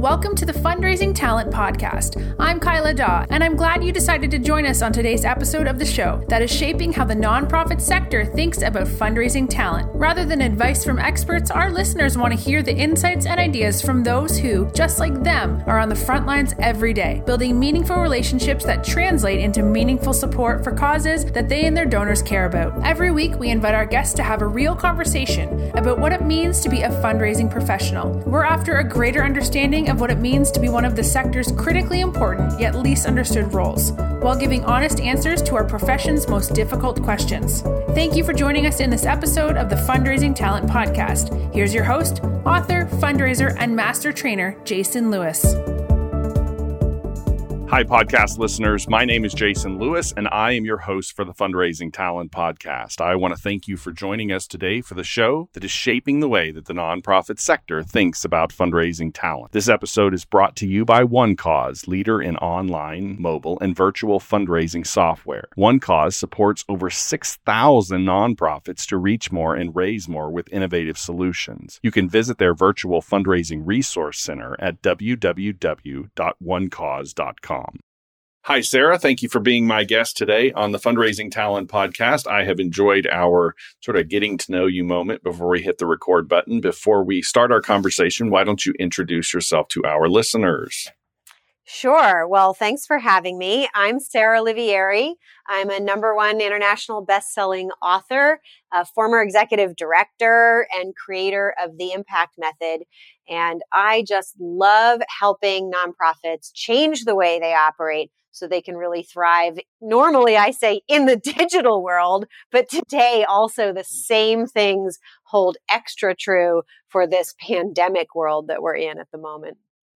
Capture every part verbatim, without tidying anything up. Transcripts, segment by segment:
Welcome to the Fundraising Talent Podcast. I'm Kyla Daw, and I'm glad you decided to join us on today's episode of the show that is shaping how the nonprofit sector thinks about fundraising talent. Rather than advice from experts, our listeners want to hear the insights and ideas from those who, just like them, are on the front lines every day, building meaningful relationships that translate into meaningful support for causes that they and their donors care about. Every week, we invite our guests to have a real conversation about what it means to be a fundraising professional. We're after a greater understanding of what it means to be one of the sector's critically important yet least understood roles, while giving honest answers to our profession's most difficult questions. Thank you for joining us in this episode of the Fundraising Talent Podcast. Here's your host, author, fundraiser, and master trainer, Jason Lewis. Hi, podcast listeners. My name is Jason Lewis, and I am your host for the Fundraising Talent Podcast. I want to thank you for joining us today for the show that is shaping the way that the nonprofit sector thinks about fundraising talent. This episode is brought to you by OneCause, leader in online, mobile, and virtual fundraising software. OneCause supports over six thousand nonprofits to reach more and raise more with innovative solutions. You can visit their virtual fundraising resource center at w w w dot one cause dot com. Hi, Sarah. Thank you for being my guest today on the Fundraising Talent Podcast. I have enjoyed our sort of getting to know you moment before we hit the record button. Before we start our conversation, why don't you introduce yourself to our listeners? Sure. Well, thanks for having me. I'm Sarah Olivieri. I'm a number one international best-selling author, a former executive director, and creator of the Impact Method. And I just love helping nonprofits change the way they operate so they can really thrive. Normally, I say in the digital world, but today also the same things hold extra true for this pandemic world that we're in at the moment.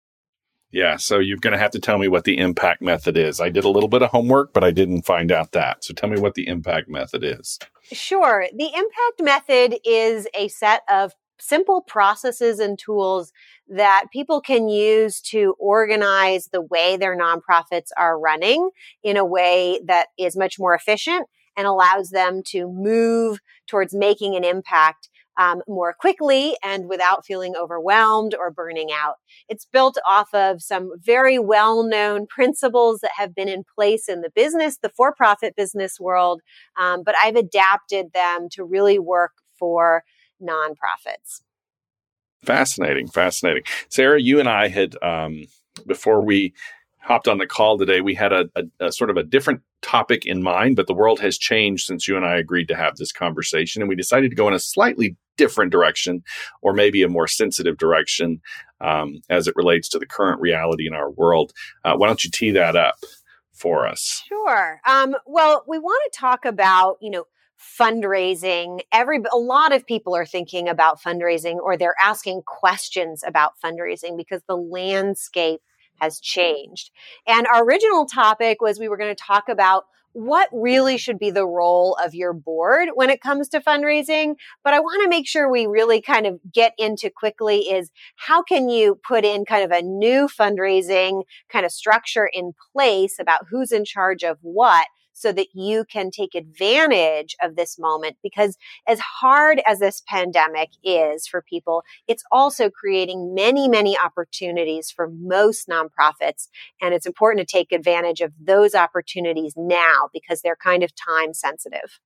Yeah, so you're going to have to tell me what the Impact Method is. I did a little bit of homework, but I didn't find out that. So tell me what the Impact Method is. Sure. The Impact Method is a set of simple processes and tools that people can use to organize the way their nonprofits are running in a way that is much more efficient and allows them to move towards making an impact um, more quickly and without feeling overwhelmed or burning out. It's built off of some very well-known principles that have been in place in the business, the for-profit business world, um, but I've adapted them to really work for nonprofits. Fascinating, fascinating. Sarah, you and I had, um, before we hopped on the call today, we had a, a, a sort of a different topic in mind, but the world has changed since you and I agreed to have this conversation, and we decided to go in a slightly different direction, or maybe a more sensitive direction, um, as it relates to the current reality in our world. Uh, why don't you tee that up for us? Sure. Um, well, we want to talk about, you know, fundraising. Every a lot of people are thinking about fundraising, or they're asking questions about fundraising because the landscape has changed. And our original topic was we were going to talk about what really should be the role of your board when it comes to fundraising. But I want to make sure we really kind of get into quickly is how can you put in kind of a new fundraising kind of structure in place about who's in charge of what, so that you can take advantage of this moment. Because as hard as this pandemic is for people, it's also creating many, many opportunities for most nonprofits. And it's important to take advantage of those opportunities now because they're kind of time sensitive.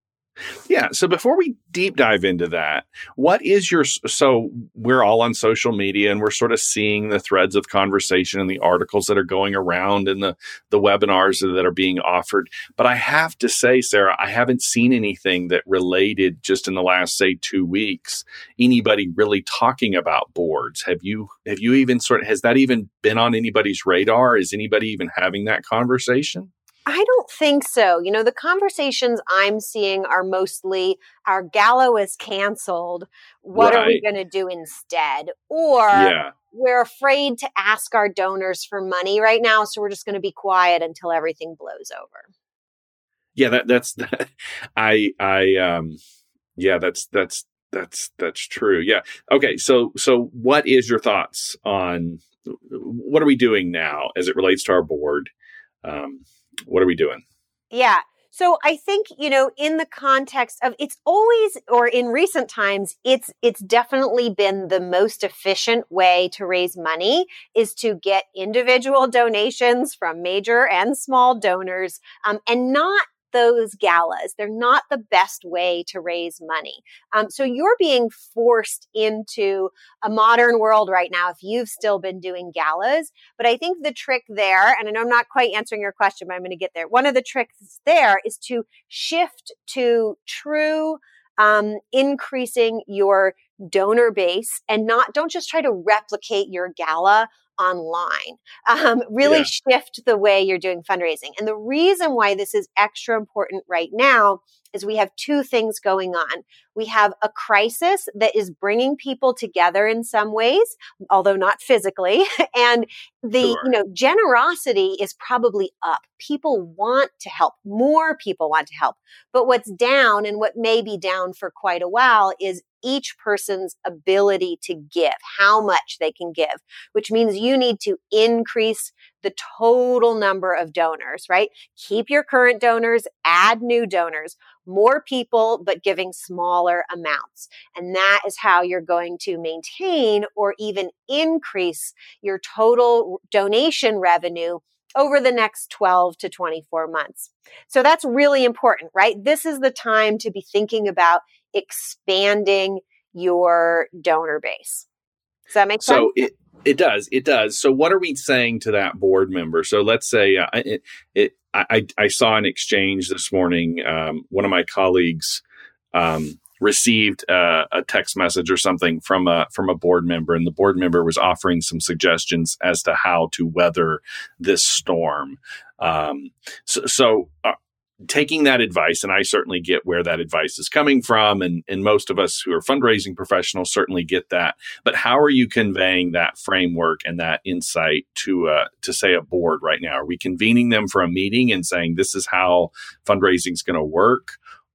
Yeah. So before we deep dive into that, what is your, so we're all on social media and we're sort of seeing the threads of conversation and the articles that are going around and the, the webinars that are being offered. But I have to say, Sarah, I haven't seen anything that related just in the last, say, two weeks, anybody really talking about boards. Have you, have you even sort of, has that even been on anybody's radar? Is anybody even having that conversation? I don't think so. You know, the conversations I'm seeing are mostly our Gallo is canceled. What right. are we going to do instead? Or yeah. we're afraid to ask our donors for money right now, so we're just going to be quiet until everything blows over. Yeah, that, that's that. I I um yeah, that's that's that's that's true. Yeah. Okay, so so what is your thoughts on what are we doing now as it relates to our board? Um What are we doing? Yeah. So I think, you know, in the context of it's always, or in recent times, it's, it's definitely been the most efficient way to raise money is to get individual donations from major and small donors, um, and not those galas. They're not the best way to raise money. Um, so you're being forced into a modern world right now if you've still been doing galas. But I think the trick there, and I know I'm not quite answering your question, but I'm going to get there. One of the tricks there is to shift to true um, increasing your donor base and not, don't just try to replicate your gala online. Um, really yeah. shift the way you're doing fundraising. And the reason why this is extra important right now is we have two things going on. We have a crisis that is bringing people together in some ways, although not physically. And the, sure. you know, generosity is probably up. People want to help. More people want to help. But what's down, and what may be down for quite a while, is each person's ability to give, how much they can give, which means you need to increase the total number of donors, right? Keep your current donors, add new donors, more people, but giving smaller amounts. And that is how you're going to maintain or even increase your total donation revenue over the next twelve to twenty-four months. So that's really important, right? This is the time to be thinking about expanding your donor base. Does that make sense? So it, it does. It does. So what are we saying to that board member? So let's say uh, it, it, I, I saw an exchange this morning. Um, one of my colleagues um, received uh, a text message or something from a from a board member, and the board member was offering some suggestions as to how to weather this storm. Um, so, so uh, taking that advice, and I certainly get where that advice is coming from, and, and most of us who are fundraising professionals certainly get that. But how are you conveying that framework and that insight to uh, to say a board right now? Are we convening them for a meeting and saying this is how fundraising is going to work,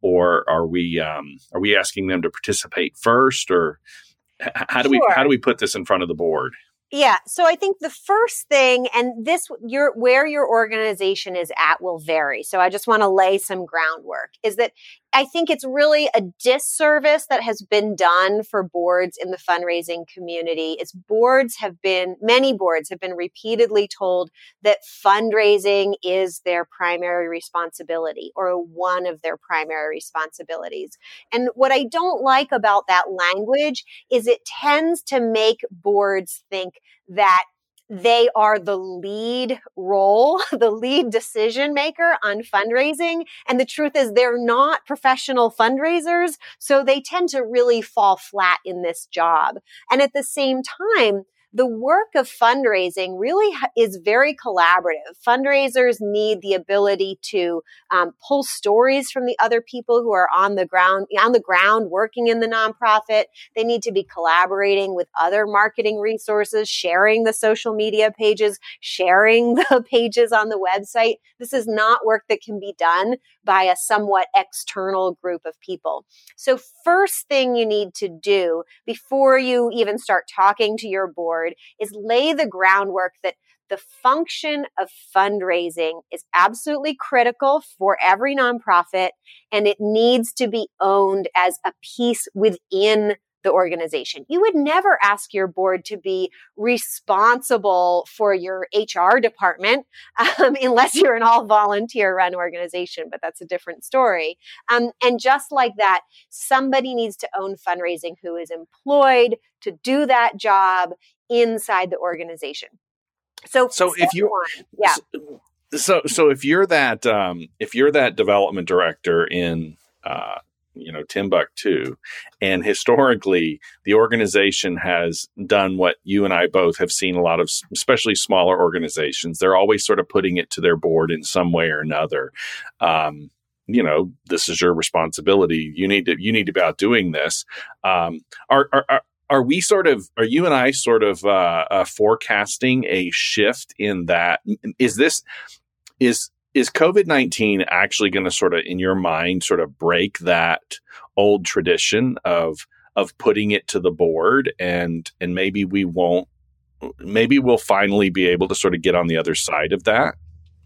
or are we um, are we asking them to participate first, or h- how do sure. we how do we put this in front of the board? Yeah. So I think the first thing, and this, your, where your organization is at will vary. So I just want to lay some groundwork, is that I think it's really a disservice that has been done for boards in the fundraising community. Is boards have been, many boards have been repeatedly told that fundraising is their primary responsibility, or one of their primary responsibilities. And what I don't like about that language is it tends to make boards think that they are the lead role, the lead decision maker on fundraising. And the truth is they're not professional fundraisers. So they tend to really fall flat in this job. And at the same time, the work of fundraising really is very collaborative. Fundraisers need the ability to um, pull stories from the other people who are on the ground, on the ground working in the nonprofit. They need to be collaborating with other marketing resources, sharing the social media pages, sharing the pages on the website. This is not work that can be done by a somewhat external group of people. So first thing you need to do before you even start talking to your board is lay the groundwork that the function of fundraising is absolutely critical for every nonprofit, and it needs to be owned as a piece within the organization. You would never ask your board to be responsible for your H R department um, unless you're an all volunteer run organization, but that's a different story. Um, and just like that, somebody needs to own fundraising who is employed to do that job inside the organization. So, so if you, one, yeah. So, so if you're that, um, if you're that development director in, uh, you know, Timbuktu, and historically the organization has done what you and I both have seen a lot of, especially smaller organizations, they're always sort of putting it to their board in some way or another. Um, you know, this is your responsibility. You need to, you need to be out doing this. Um, are, are, are Are we sort of, are you and I sort of uh, uh, forecasting a shift in that? Is this, is is COVID nineteen actually going to sort of, in your mind, sort of break that old tradition of of putting it to the board, and and maybe we won't, maybe we'll finally be able to sort of get on the other side of that?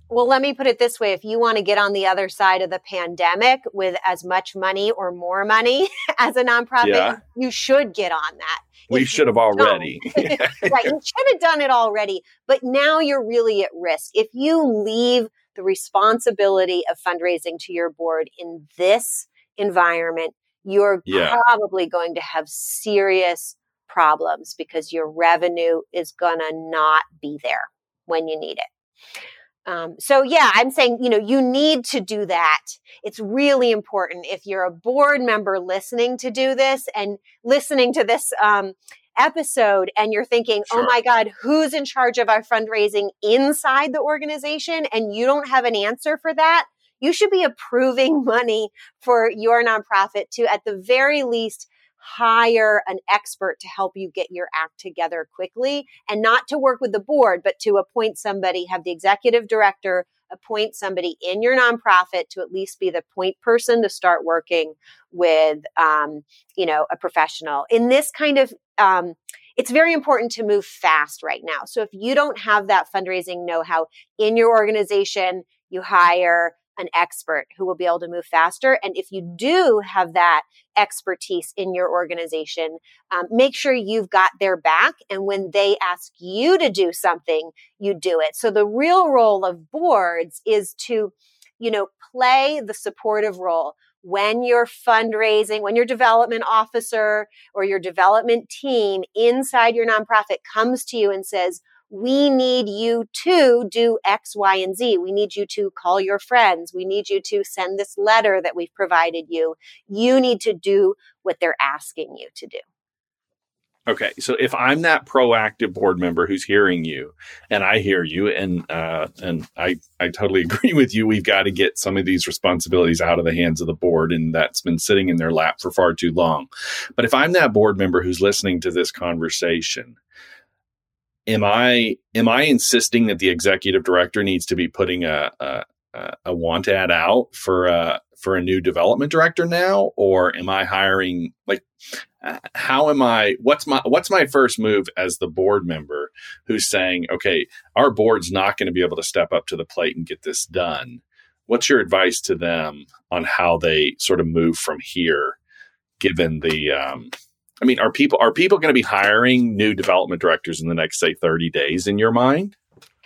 Well, let me put it this way. If you want to get on the other side of the pandemic with as much money or more money as a nonprofit, yeah. you should get on that. We should have already. Right. You should have done it already. But now you're really at risk. If you leave the responsibility of fundraising to your board in this environment, you're yeah. probably going to have serious problems because your revenue is going to not be there when you need it. Um, so yeah, I'm saying, you know, you need to do that. It's really important if you're a board member listening to do this and listening to this um, episode and you're thinking, sure. oh my God, who's in charge of our fundraising inside the organization? And you don't have an answer for that. You should be approving money for your nonprofit to, at the very least, hire an expert to help you get your act together quickly, and not to work with the board, but to appoint somebody, have the executive director appoint somebody in your nonprofit to at least be the point person to start working with, um, you know, a professional. In this kind of, um, it's very important to move fast right now. So if you don't have that fundraising know-how in your organization, you hire an expert who will be able to move faster. And if you do have that expertise in your organization, um, make sure you've got their back. And when they ask you to do something, you do it. So the real role of boards is to, you know, play the supportive role. When your fundraising, when your development officer or your development team inside your nonprofit comes to you and says, we need you to do X, Y, and Z. We need you to call your friends. We need you to send this letter that we've provided you. You need to do what they're asking you to do. Okay. So if I'm that proactive board member who's hearing you and I hear you and, uh, and I, I totally agree with you. We've got to get some of these responsibilities out of the hands of the board, and that's been sitting in their lap for far too long. But if I'm that board member who's listening to this conversation, Am I am I insisting that the executive director needs to be putting a a, a want ad out for a for a new development director now, or am I hiring? Like, how am I? What's my what's my first move as the board member who's saying, okay, our board's not going to be able to step up to the plate and get this done? What's your advice to them on how they sort of move from here, given the um, I mean, are people are people going to be hiring new development directors in the next, say, thirty days in your mind?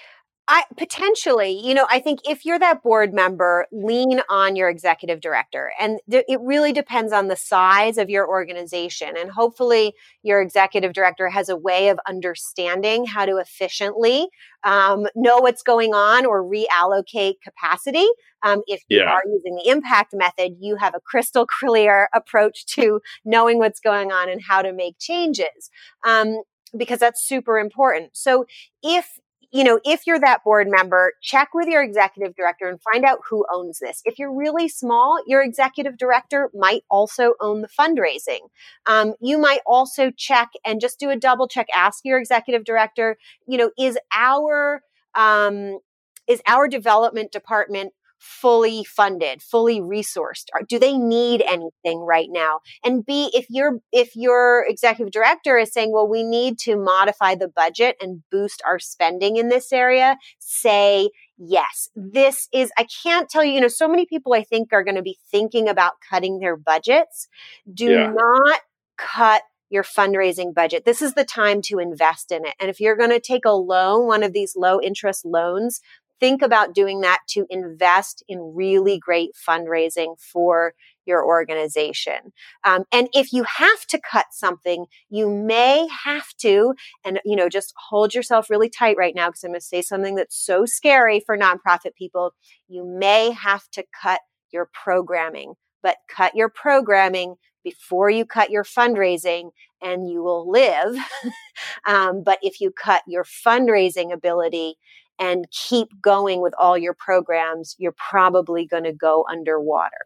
I potentially, you know, I think if you're that board member, lean on your executive director. And th- it really depends on the size of your organization. And hopefully your executive director has a way of understanding how to efficiently um, know what's going on or reallocate capacity. Um, if you yeah. are using the impact method, you have a crystal clear approach to knowing what's going on and how to make changes, um, because that's super important. So if You know, if you're that board member, check with your executive director and find out who owns this. If you're really small, your executive director might also own the fundraising. Um, you might also check and just do a double check. Ask your executive director, you know, is our um, is our development department fully funded, fully resourced? Or do they need anything right now? And B, if your if your executive director is saying, well, we need to modify the budget and boost our spending in this area, say yes. This is, I can't tell you, you know, so many people I think are going to be thinking about cutting their budgets. Do Yeah. not cut your fundraising budget. This is the time to invest in it. And if you're going to take a loan, one of these low interest loans, think about doing that to invest in really great fundraising for your organization. Um, and if you have to cut something, you may have to, and, you know, just hold yourself really tight right now, because I'm going to say something that's so scary for nonprofit people. You may have to cut your programming, but cut your programming before you cut your fundraising, and you will live. um, but if you cut your fundraising ability and keep going with all your programs, you're probably going to go underwater.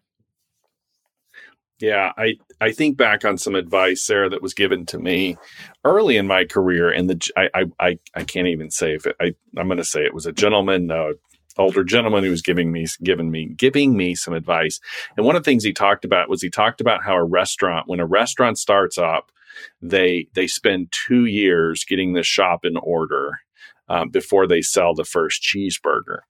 Yeah, I, I think back on some advice, Sarah, that was given to me early in my career, and the I I I can't even say if it, I I'm going to say it was a gentleman, uh, older gentleman who was giving me giving me giving me some advice. And one of the things he talked about was he talked about how a restaurant, when a restaurant starts up, they they spend two years getting the shop in order Um, before they sell the first cheeseburger.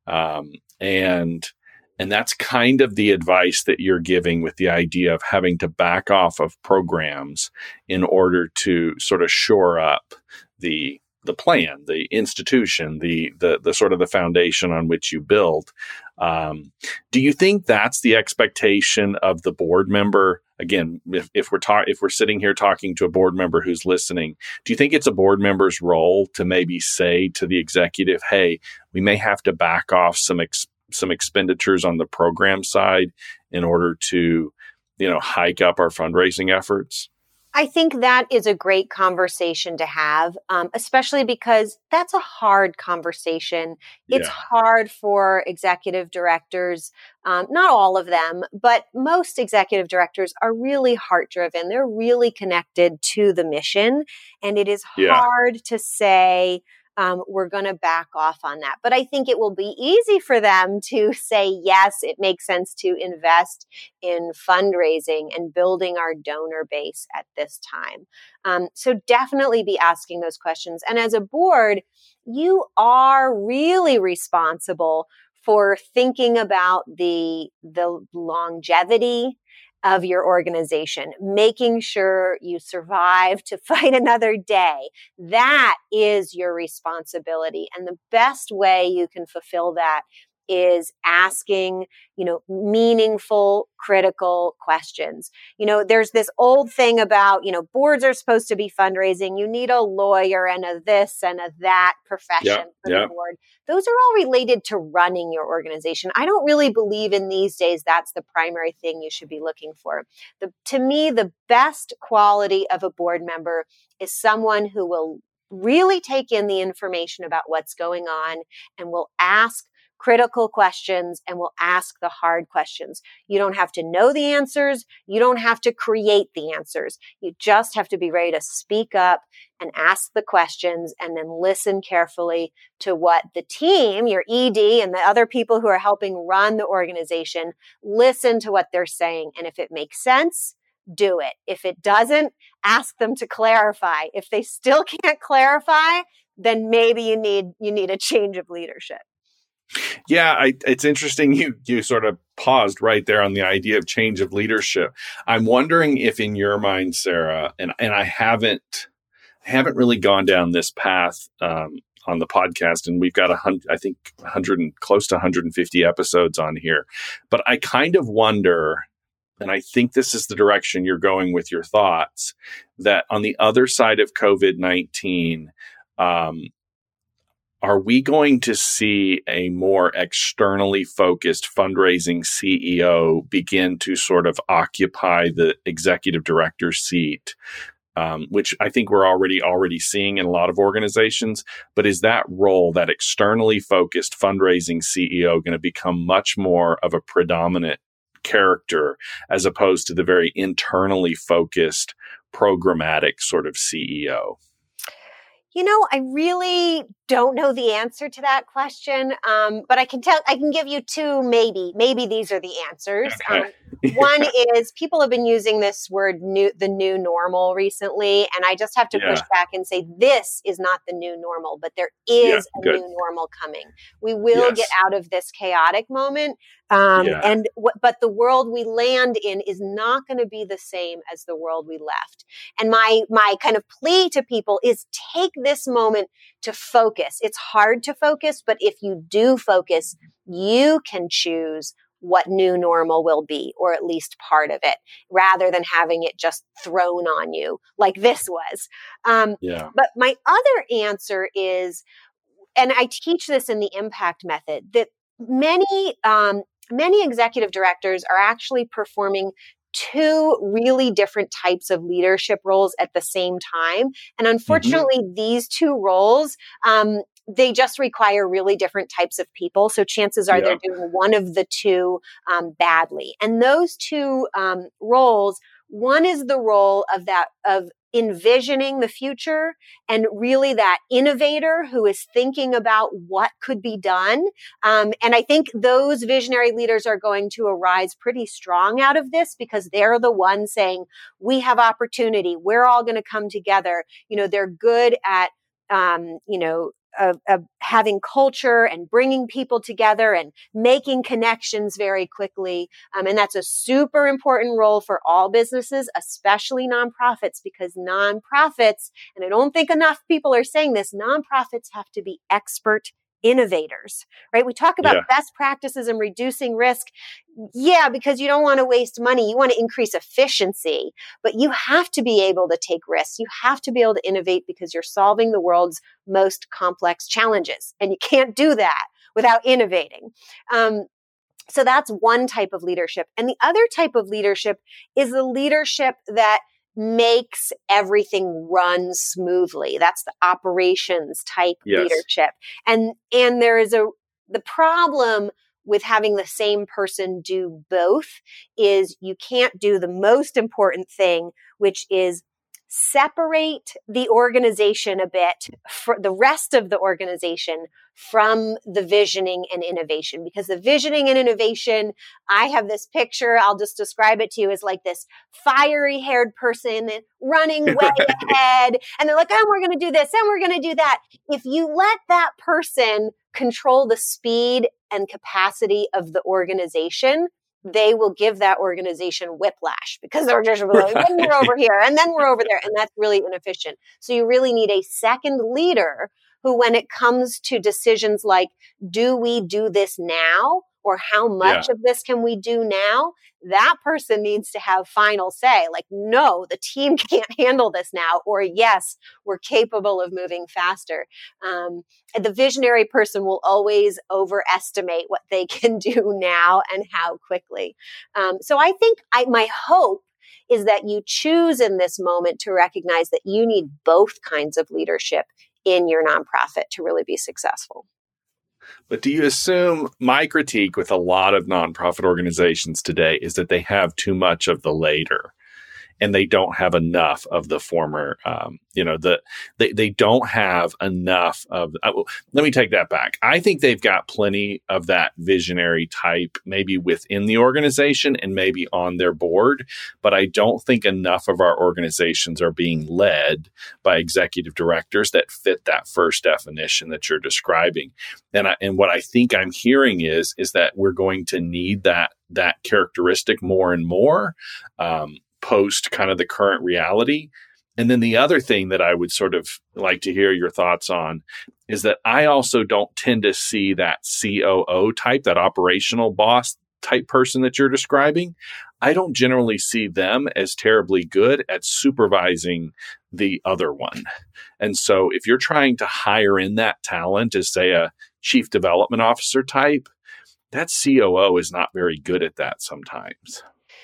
Um, and and that's kind of the advice that you're giving with the idea of having to back off of programs in order to sort of shore up the the plan, the institution, the the the sort of the foundation on which you build. Um, do you think that's the expectation of the board member? Again, if, if we're ta- if we're sitting here talking to a board member who's listening, do you think it's a board member's role to maybe say to the executive, "Hey, we may have to back off some ex- some expenditures on the program side in order to, you know, hike up our fundraising efforts"? I think that is a great conversation to have, um, especially because that's a hard conversation. It's Yeah. hard for executive directors, um, not all of them, but most executive directors are really heart-driven. They're really connected to the mission, and it is Yeah. hard to say, Um, we're going to back off on that. But I think it will be easy for them to say, yes, it makes sense to invest in fundraising and building our donor base at this time. Um, so definitely be asking those questions. And as a board, you are really responsible for thinking about the, the longevity of your organization, making sure you survive to fight another day. That is your responsibility. And the best way you can fulfill that is asking, you know, meaningful, critical questions. You know, there's this old thing about, you know, boards are supposed to be fundraising. You need a lawyer and a this and a that profession Yep, for yep. the board. Those are all related to running your organization. I don't really believe in these days that's the primary thing you should be looking for. The, to me, the best quality of a board member is someone who will really take in the information about what's going on and will ask critical questions and will ask the hard questions. You don't have to know the answers. You don't have to create the answers. You just have to be ready to speak up and ask the questions and then listen carefully to what the team, your E D and the other people who are helping run the organization, listen to what they're saying. And if it makes sense, do it. If it doesn't, ask them to clarify. If they still can't clarify, then maybe you need, you need a change of leadership. Yeah, I, it's interesting you you sort of paused right there on the idea of change of leadership. I'm wondering if in your mind, Sarah, and, and I haven't haven't really gone down this path um, on the podcast, and we've got a hundred, I think, one hundred and close to one hundred fifty episodes on here. But I kind of wonder, and I think this is the direction you're going with your thoughts, that on the other side of COVID nineteen, um, are we going to see a more externally focused fundraising C E O begin to sort of occupy the executive director seat, um, which I think we're already already seeing in a lot of organizations? But is that role, that externally focused fundraising C E O, going to become much more of a predominant character as opposed to the very internally focused programmatic sort of C E O? You know, I really don't know the answer to that question, um, but I can tell, I can give you two, maybe, maybe these are the answers. Okay. Um, one is people have been using this word new, the new normal recently. And I just have to Yeah. push back and say, this is not the new normal, but there is Yeah, a good. new normal coming. We will Yes. get out of this chaotic moment. Um, Yeah. and w- but the world we land in is not going to be the same as the world we left. And my, my kind of plea to people is take this moment to focus. It's hard to focus, but if you do focus, you can choose what new normal will be, or at least part of it, rather than having it just thrown on you like this was. Um, Yeah. but my other answer is, and I teach this in the impact method, that many, um, many executive directors are actually performing two really different types of leadership roles at the same time. And unfortunately, mm-hmm. these two roles, um, they just require really different types of people. So chances are yeah. they're doing one of the two um, badly. And those two um, roles, one is the role of that, of envisioning the future and really that innovator who is thinking about what could be done. Um, and I think those visionary leaders are going to arise pretty strong out of this because they're the ones saying, we have opportunity. We're all going to come together. You know, they're good at, um, you know, of, of having culture and bringing people together and making connections very quickly. Um, and that's a super important role for all businesses, especially nonprofits, because nonprofits, and I don't think enough people are saying this, nonprofits have to be expert innovators, right? We talk about Yeah. best practices and reducing risk. Yeah, because you don't want to waste money. You want to increase efficiency, but you have to be able to take risks. You have to be able to innovate because you're solving the world's most complex challenges. And you can't do that without innovating. Um, so that's one type of leadership. And the other type of leadership is the leadership that makes everything run smoothly. That's the operations type Yes. leadership. And, and there is a, the problem with having the same person do both is you can't do the most important thing, which is separate the organization a bit for the rest of the organization from the visioning and innovation, because the visioning and innovation, I have this picture, I'll just describe it to you as like this fiery haired person running way Right. ahead. And they're like, oh, we're going to do this and we're going to do that. If you let that person control the speed and capacity of the organization, they will give that organization whiplash because they're just like, Right. then we're over here and then we're over there. And that's really inefficient. So you really need a second leader who, when it comes to decisions like, do we do this now? Or how much Yeah. of this can we do now? That person needs to have final say. Like, no, the team can't handle this now. Or yes, we're capable of moving faster. Um, the visionary person will always overestimate what they can do now and how quickly. Um, so I think I, my hope is that you choose in this moment to recognize that you need both kinds of leadership in your nonprofit to really be successful. But do you assume, my critique with a lot of nonprofit organizations today is that they have too much of the later and they don't have enough of the former, um, you know, the they, they don't have enough of, uh, let me take that back. I think they've got plenty of that visionary type, maybe within the organization and maybe on their board, but I don't think enough of our organizations are being led by executive directors that fit that first definition that you're describing. And I, and what I think I'm hearing is, is that we're going to need that, that characteristic more and more, um, post kind of the current reality. And then the other thing that I would sort of like to hear your thoughts on is that I also don't tend to see that C O O type, that operational boss type person that you're describing. I don't generally see them as terribly good at supervising the other one. And so if you're trying to hire in that talent as, say, a chief development officer type, that C O O is not very good at that sometimes.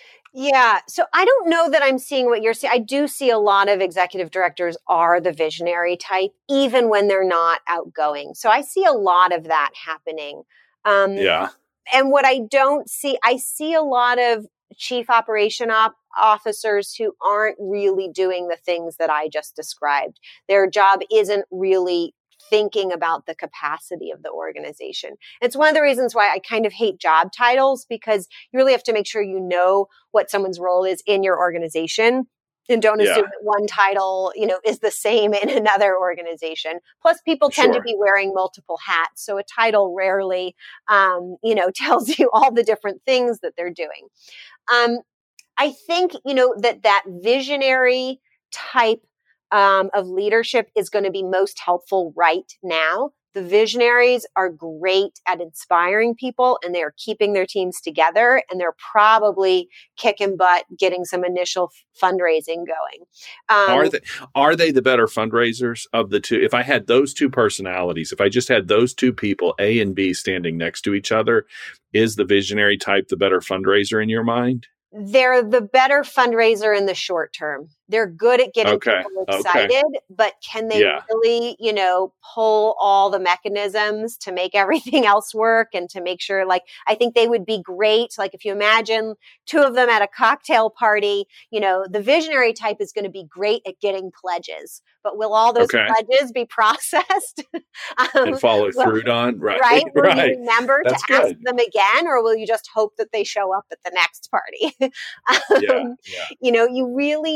Yeah. So I don't know that I'm seeing what you're seeing. I do see a lot of executive directors are the visionary type, even when they're not outgoing. So I see a lot of that happening. Um, Yeah. And what I don't see, I see a lot of chief operation op- officers who aren't really doing the things that I just described. Their job isn't really thinking about the capacity of the organization. It's one of the reasons why I kind of hate job titles, because you really have to make sure you know what someone's role is in your organization and don't Yeah. assume that one title, you know, is the same in another organization. Plus, people tend Sure. to be wearing multiple hats. So a title rarely, um, you know, tells you all the different things that they're doing. Um, I think, you know, that that visionary type Um, of leadership is going to be most helpful right now. The visionaries are great at inspiring people and they're keeping their teams together, and they're probably kicking butt, getting some initial f- fundraising going. Um, Are they are they the better fundraisers of the two? If I had those two personalities, if I just had those two people, A and B, standing next to each other, is the visionary type the better fundraiser in your mind? They're the better fundraiser in the short term. They're good at getting Okay. people Okay. excited, but can they Yeah. really, you know, pull all the mechanisms to make everything else work and to make sure, like, I think they would be great. Like, if you imagine two of them at a cocktail party, you know, the visionary type is going to be great at getting pledges, but will all those Okay. pledges be processed? um, And follow well, through on? Right. Right? Will Right. you remember That's to ask good. them again, or will you just hope that they show up at the next party? um, Yeah. Yeah. You know, you really need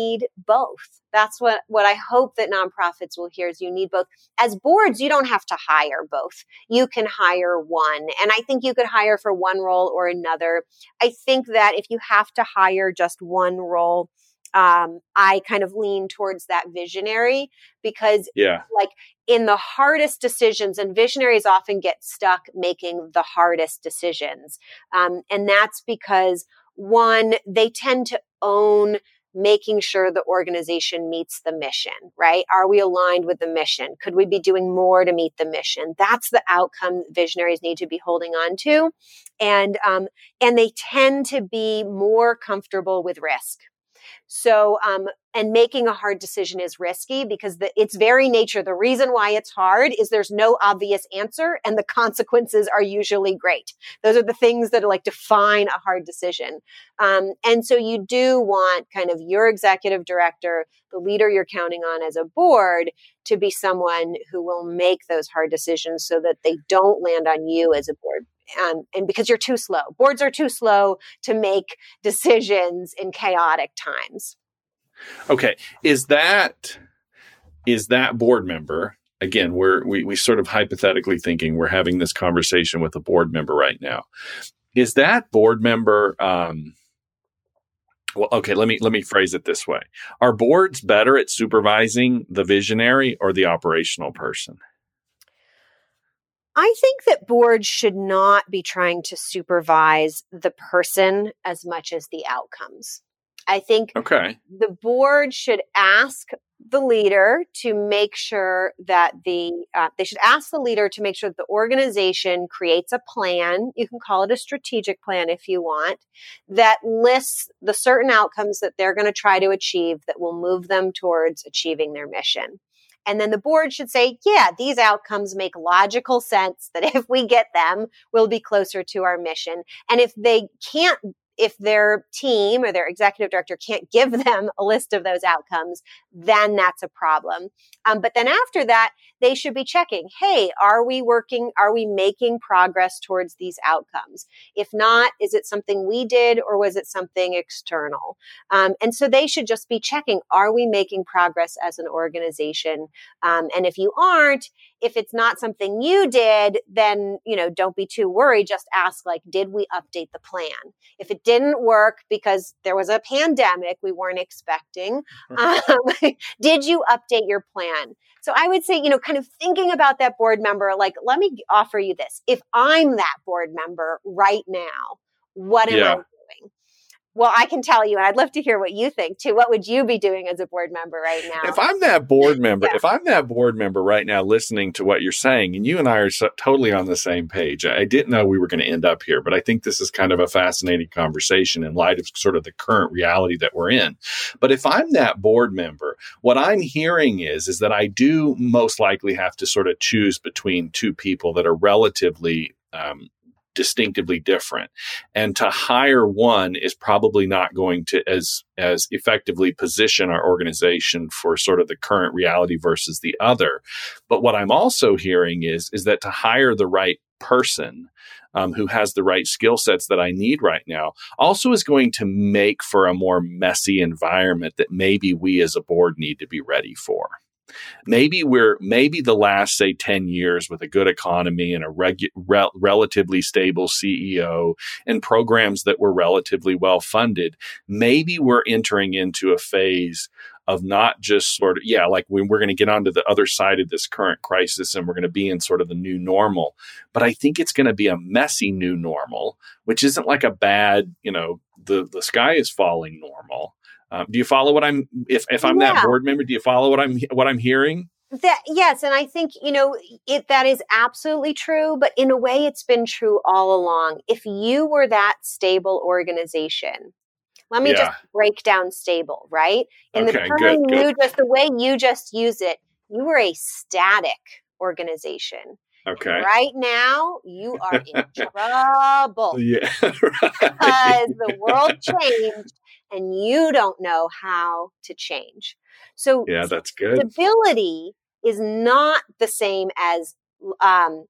need both. That's what, what I hope that nonprofits will hear is you need both. As boards, you don't have to hire both. You can hire one. And I think you could hire for one role or another. I think that if you have to hire just one role, um, I kind of lean towards that visionary because yeah. like in the hardest decisions, and visionaries often get stuck making the hardest decisions. Um, and that's because one, they tend to own making sure the organization meets the mission, right? Are we aligned with the mission? Could we be doing more to meet the mission? That's the outcome visionaries need to be holding on to. And, um, and they tend to be more comfortable with risk. So, um, and making a hard decision is risky because the, its very nature, the reason why it's hard is there's no obvious answer and the consequences are usually great. Those are the things that like define a hard decision. Um, and so you do want kind of your executive director, the leader you're counting on as a board, to be someone who will make those hard decisions so that they don't land on you as a board. Um, and because you're too slow. Boards are too slow to make decisions in chaotic times. Okay. Is that, is that board member, again, we're, we, we sort of hypothetically thinking we're having this conversation with a board member right now. Is that board member, um, well, okay, let me, let me phrase it this way. Are boards better at supervising the visionary or the operational person? I think that boards should not be trying to supervise the person as much as the outcomes. I think okay. the board should ask the leader to make sure that the, uh, they should ask the leader to make sure that the organization creates a plan. You can call it a strategic plan if you want, that lists the certain outcomes that they're going to try to achieve that will move them towards achieving their mission. And then the board should say, yeah, these outcomes make logical sense that if we get them, we'll be closer to our mission. And if they can't, if their team or their executive director can't give them a list of those outcomes, then that's a problem. Um, but then after that, they should be checking, hey, are we working, are we making progress towards these outcomes? If not, is it something we did or was it something external? Um, and so they should just be checking, are we making progress as an organization? Um, and if you aren't, if it's not something you did, then, you know, don't be too worried. Just ask, like, did we update the plan? If it didn't work because there was a pandemic we weren't expecting, um, did you update your plan? So I would say, you know, kind of thinking about that board member, like, let me offer you this. If I'm that board member right now, what am yeah. I doing? Well, I can tell you, and I'd love to hear what you think too. What would you be doing as a board member right now? If I'm that board member, yeah. if I'm that board member right now listening to what you're saying, and you and I are so, totally on the same page, I didn't know we were going to end up here, but I think this is kind of a fascinating conversation in light of sort of the current reality that we're in. But if I'm that board member, what I'm hearing is, is that I do most likely have to sort of choose between two people that are relatively um, distinctively different. And to hire one is probably not going to as as effectively position our organization for sort of the current reality versus the other. But what I'm also hearing is, is that to hire the right person um, who has the right skill sets that I need right now also is going to make for a more messy environment that maybe we as a board need to be ready for. Maybe we're maybe the last, say, ten years with a good economy and a regu- rel- relatively stable C E O and programs that were relatively well funded. Maybe we're entering into a phase of not just sort of, yeah, like when we're going to get onto the other side of this current crisis and we're going to be in sort of the new normal. But I think it's going to be a messy new normal, which isn't like a bad, you know, the, the sky is falling normal. Um, do you follow what I'm, if, if I'm yeah. that board member, do you follow what I'm, what I'm hearing? That, yes. And I think, you know, it, that is absolutely true, but in a way it's been true all along. If you were that stable organization, let me yeah. just break down stable, right? In okay, the term good, you good. just, the way you just use it, you were a static organization. Okay. Right now, you are in trouble. Yeah, right. Because the world changed and you don't know how to change. So yeah, that's good. Stability is not the same as um,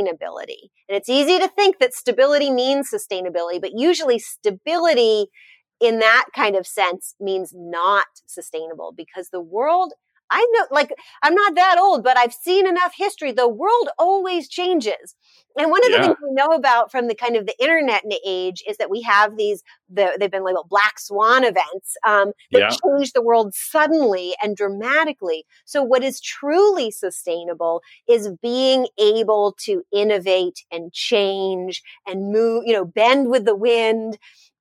sustainability. And it's easy to think that stability means sustainability, but usually stability in that kind of sense means not sustainable, because the world, I know, like, I'm not that old, but I've seen enough history. The world always changes. And one of the Yeah. things we know about from the kind of the internet age is that we have these, the, they've been labeled black swan events um, that Yeah. change the world suddenly and dramatically. So what is truly sustainable is being able to innovate and change and move, you know, bend with the wind.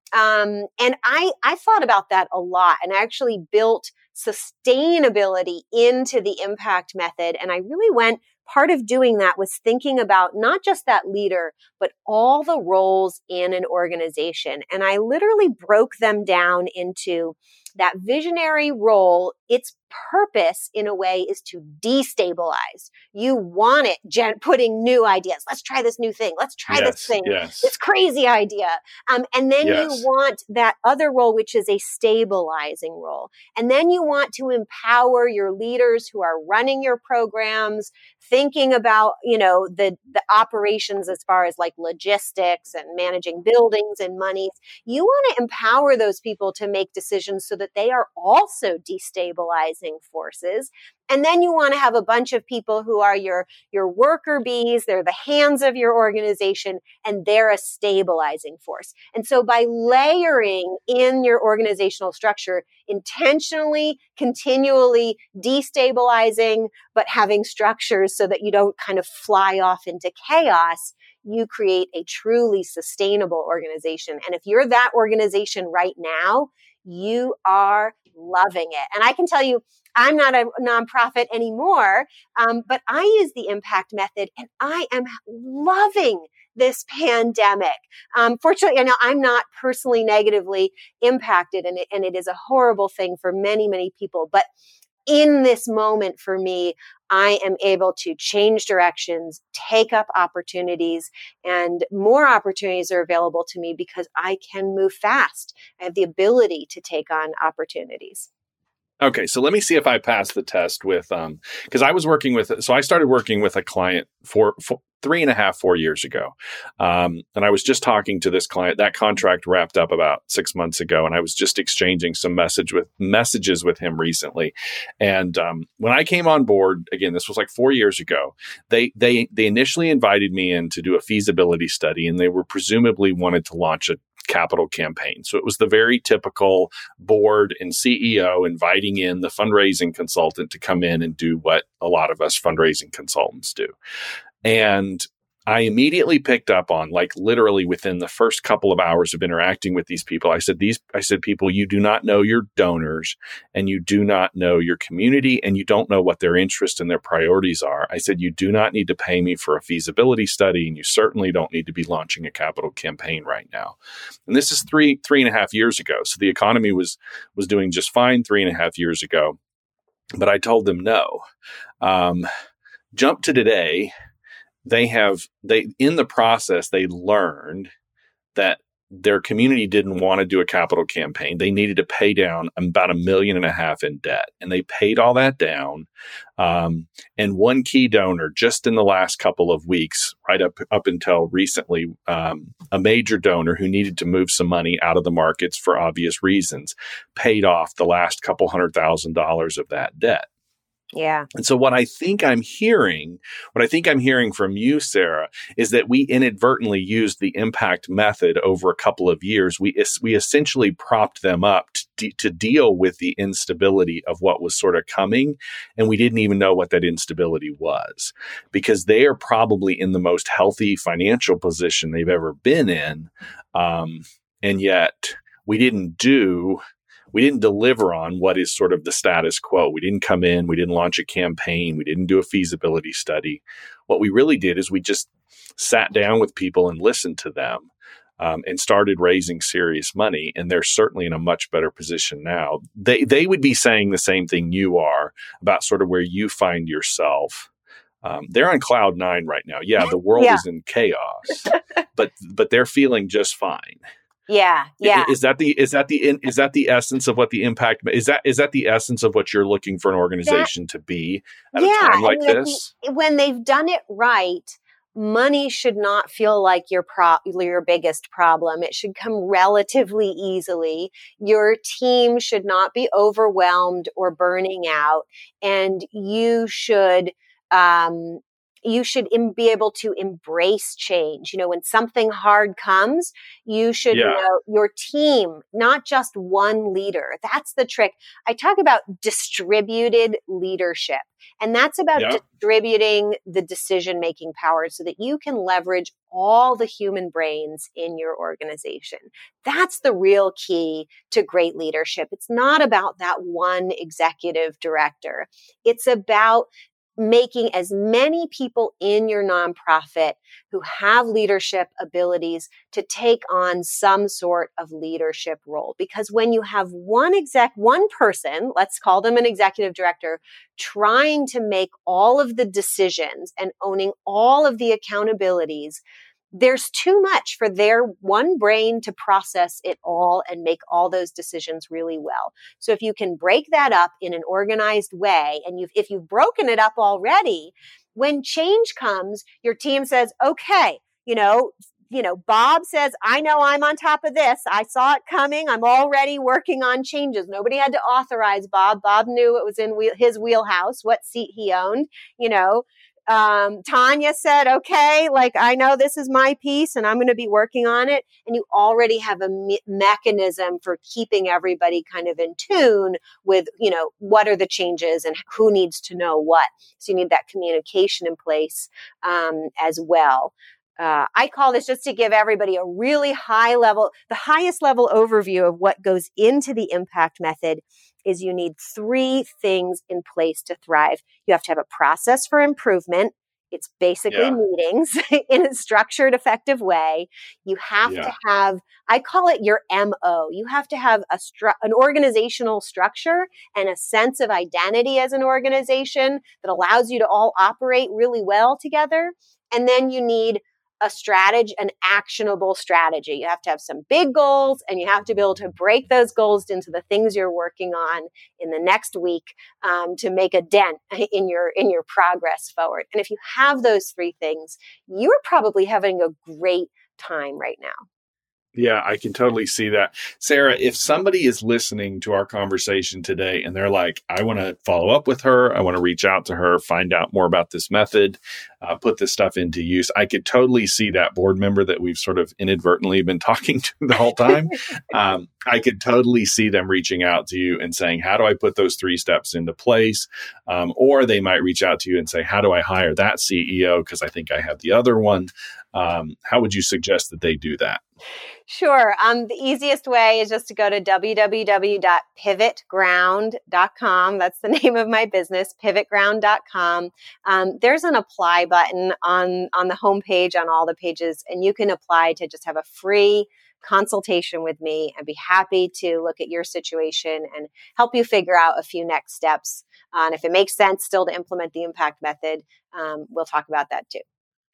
Um, and I, I thought about that a lot, and I actually built sustainability into the impact method. And I really went, part of doing that was thinking about not just that leader, but all the roles in an organization. And I literally broke them down into that visionary role. Its purpose in a way is to destabilize. You want it, Jen, putting new ideas. Let's try this new thing. Let's try Yes, this thing. yes. This crazy idea. Um, and then Yes. you want that other role, which is a stabilizing role. And then you want to empower your leaders who are running your programs, thinking about, you know, the, the operations as far as like logistics and managing buildings and monies. You want to empower those people to make decisions so that they are also destabilizing forces. And then you want to have a bunch of people who are your, your worker bees. They're the hands of your organization, and they're a stabilizing force. And so by layering in your organizational structure, intentionally, continually destabilizing, but having structures so that you don't kind of fly off into chaos, you create a truly sustainable organization. And if you're that organization right now, you are loving it. And I can tell you, I'm not a nonprofit anymore, um, but I use the impact method, and I am loving this pandemic. Um, fortunately, I know I'm not personally negatively impacted, and it, and it is a horrible thing for many, many people. But in this moment for me, I am able to change directions, take up opportunities, and more opportunities are available to me because I can move fast. I have the ability to take on opportunities. Okay, so let me see if I passed the test with, um, because I was working with, so I started working with a client for, for three and a half, four years ago. Um, and I was just talking to this client. That contract wrapped up about six months ago, and I was just exchanging some message with messages with him recently. And um, when I came on board, again, this was like four years ago, they they they initially invited me in to do a feasibility study, and they were presumably wanted to launch a capital campaign. So it was the very typical board and C E O inviting in the fundraising consultant to come in and do what a lot of us fundraising consultants do. And I immediately picked up on, like, literally within the first couple of hours of interacting with these people, I said, these, I said, people, you do not know your donors, and you do not know your community, and you don't know what their interests and their priorities are. I said, you do not need to pay me for a feasibility study, and you certainly don't need to be launching a capital campaign right now. And this is three, three and a half years ago. So the economy was, was doing just fine three and a half years ago. But I told them no. Um, jump to today. They have, they, in the process, they learned that their community didn't want to do a capital campaign. They needed to pay down about a million and a half in debt. And they paid all that down. Um, and one key donor, just in the last couple of weeks, right up, up until recently, um, a major donor who needed to move some money out of the markets for obvious reasons, paid off the last couple hundred thousand dollars of that debt. Yeah. And so what I think I'm hearing, what I think I'm hearing from you, Sarah, is that we inadvertently used the impact method over a couple of years. We we essentially propped them up to, de- to deal with the instability of what was sort of coming. And we didn't even know what that instability was, because they are probably in the most healthy financial position they've ever been in. Um, and yet we didn't do... We didn't deliver on what is sort of the status quo. We didn't come in. We didn't launch a campaign. We didn't do a feasibility study. What we really did is we just sat down with people and listened to them um, and started raising serious money. And they're certainly in a much better position now. They they would be saying the same thing you are about sort of where you find yourself. Um, they're on cloud nine right now. Yeah, the world Yeah. is in chaos, but but they're feeling just fine. Yeah. Yeah. Is that the is that the is that the essence of what the impact is that is that the essence of what you're looking for an organization that, to be at yeah, a time like I mean, this? The, when they've done it right, money should not feel like your pro- your biggest problem. It should come relatively easily. Your team should not be overwhelmed or burning out, and you should um, you should im- be able to embrace change. You know, when something hard comes, you should Yeah. know your team, not just one leader. That's the trick. I talk about distributed leadership, and that's about Yeah. distributing the decision-making power so that you can leverage all the human brains in your organization. That's the real key to great leadership. It's not about that one executive director. It's about making as many people in your nonprofit who have leadership abilities to take on some sort of leadership role. Because when you have one exec, one person, let's call them an executive director, trying to make all of the decisions and owning all of the accountabilities, there's too much for their one brain to process it all and make all those decisions really well. So if you can break that up in an organized way, and you've, if you've broken it up already, when change comes, your team says, okay, you know, you know, Bob says, I know I'm on top of this. I saw it coming. I'm already working on changes. Nobody had to authorize Bob. Bob knew it was in wheel, his wheelhouse, what seat he owned, you know. Um, Tanya said, okay, like, I know this is my piece and I'm going to be working on it. And you already have a me- mechanism for keeping everybody kind of in tune with, you know, what are the changes and who needs to know what. So you need that communication in place, um, as well. Uh, I call this, just to give everybody a really high level, the highest level overview of what goes into the impact method is you need three things in place to thrive. You have to have a process for improvement. It's basically Yeah. meetings in a structured, effective way. You have Yeah. to have, I call it your M O. You have to have a stru- an organizational structure and a sense of identity as an organization that allows you to all operate really well together. And then you need a strategy, an actionable strategy. You have to have some big goals, and you have to be able to break those goals into the things you're working on in the next week, um, to make a dent in your in your progress forward. And if you have those three things, you're probably having a great time right now. Yeah, I can totally see that. Sarah, if somebody is listening to our conversation today and they're like, I want to follow up with her, I want to reach out to her, find out more about this method, uh, put this stuff into use, I could totally see that board member that we've sort of inadvertently been talking to the whole time. um, I could totally see them reaching out to you and saying, how do I put those three steps into place? Um, or they might reach out to you and say, how do I hire that C E O? Because I think I have the other one. Um, how would you suggest that they do that? Sure. Um, the easiest way is just to go to w w w dot pivot ground dot com. That's the name of my business, pivot ground dot com. Um, there's an apply button on, on the homepage, on all the pages, and you can apply to just have a free consultation with me. I'd be happy to look at your situation and help you figure out a few next steps. Uh, and if it makes sense still to implement the impact method, um, we'll talk about that too.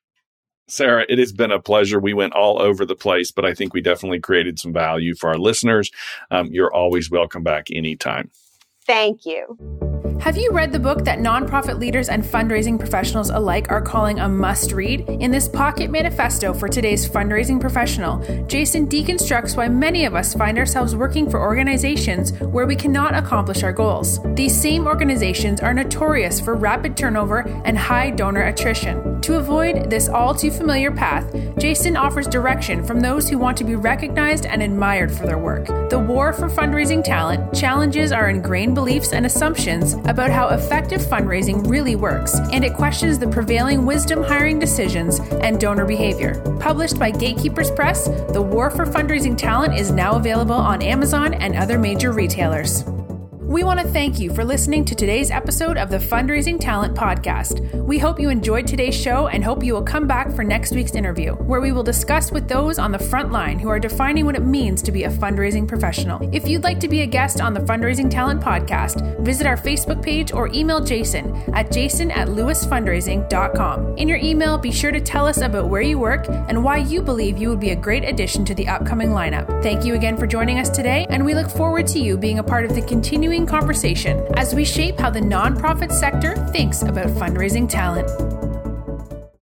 Sarah, it has been a pleasure. We went all over the place, but I think we definitely created some value for our listeners. Um, you're always welcome back anytime. Thank you. Have you read the book that nonprofit leaders and fundraising professionals alike are calling a must-read? In this pocket manifesto for today's fundraising professional, Jason deconstructs why many of us find ourselves working for organizations where we cannot accomplish our goals. These same organizations are notorious for rapid turnover and high donor attrition. To avoid this all too familiar path, Jason offers direction from those who want to be recognized and admired for their work. The war for fundraising talent challenges our ingrained beliefs and assumptions about how effective fundraising really works, and it questions the prevailing wisdom hiring decisions and donor behavior. Published by Gatekeepers Press, The War for Fundraising Talent is now available on Amazon and other major retailers. We want to thank you for listening to today's episode of the Fundraising Talent Podcast. We hope you enjoyed today's show and hope you will come back for next week's interview, where we will discuss with those on the front line who are defining what it means to be a fundraising professional. If you'd like to be a guest on the Fundraising Talent Podcast, visit our Facebook page or email Jason at jason at lewis fundraising dot com. In your email, be sure to tell us about where you work and why you believe you would be a great addition to the upcoming lineup. Thank you again for joining us today, and we look forward to you being a part of the continuing conversation as we shape how the nonprofit sector thinks about fundraising talent.